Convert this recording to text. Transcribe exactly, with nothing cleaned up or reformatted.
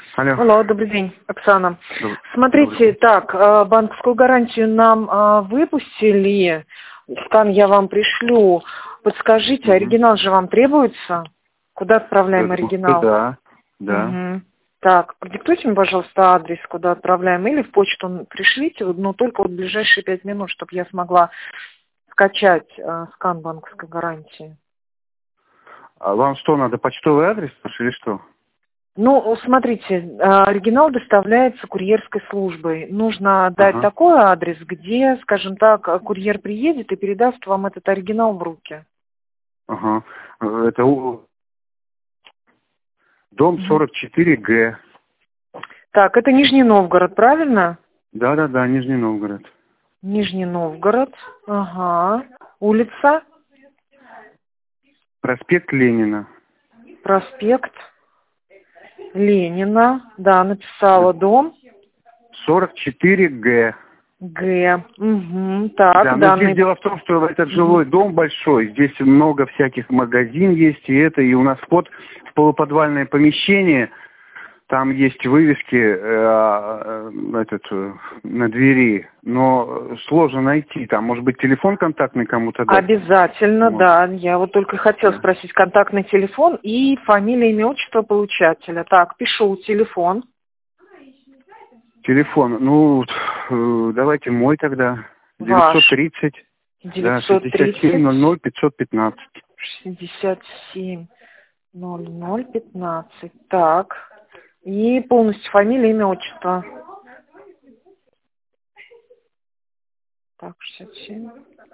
Алло. Алло, добрый день, Оксана. Добрый. Смотрите, Добрый. так, э, банковскую гарантию нам э, выпустили, скан я вам пришлю. Подскажите, Угу. оригинал же вам требуется? Куда отправляем Я думаю, оригинал? что да, да. Угу. Так, продиктуйте мне, пожалуйста, адрес, куда отправляем, или в почту пришлите, но только вот в ближайшие пять минут, чтобы я смогла скачать э, скан банковской гарантии. А вам что, надо почтовый адрес или что? Ну, смотрите, оригинал доставляется курьерской службой. Нужно дать Ага. такой адрес, где, скажем так, курьер приедет и передаст вам этот оригинал в руки. Ага. Это у- дом сорок четыре Г. Так, это Нижний Новгород, правильно? Да-да-да, Нижний Новгород. Нижний Новгород. Ага. Улица, Проспект Ленина. проспект Ленина. Да, написала дом. сорок четыре Г. Г. Угу. Так, Да, но здесь данный. дело в том, что этот жилой дом большой, здесь много всяких магазин есть, и это, и у нас вход в полуподвальное помещение, там есть вывески э, э, этот, э, на двери, но сложно найти, там, может быть, телефон контактный кому-то дать? Обязательно, Может. да. Я вот только хотела Да. спросить контактный телефон и фамилия, имя, отчество получателя. Так, пишу телефон. Телефон, ну, э, давайте мой тогда, девятьсот Ваш. тридцать, да, девятьсот шестьдесят семь тридцать ноль ноль пятьсот пятнадцать. шестьдесят семь ноль ноль пятнадцать. Так. И полностью фамилия, имя, отчество. Так, шестьдесят семь.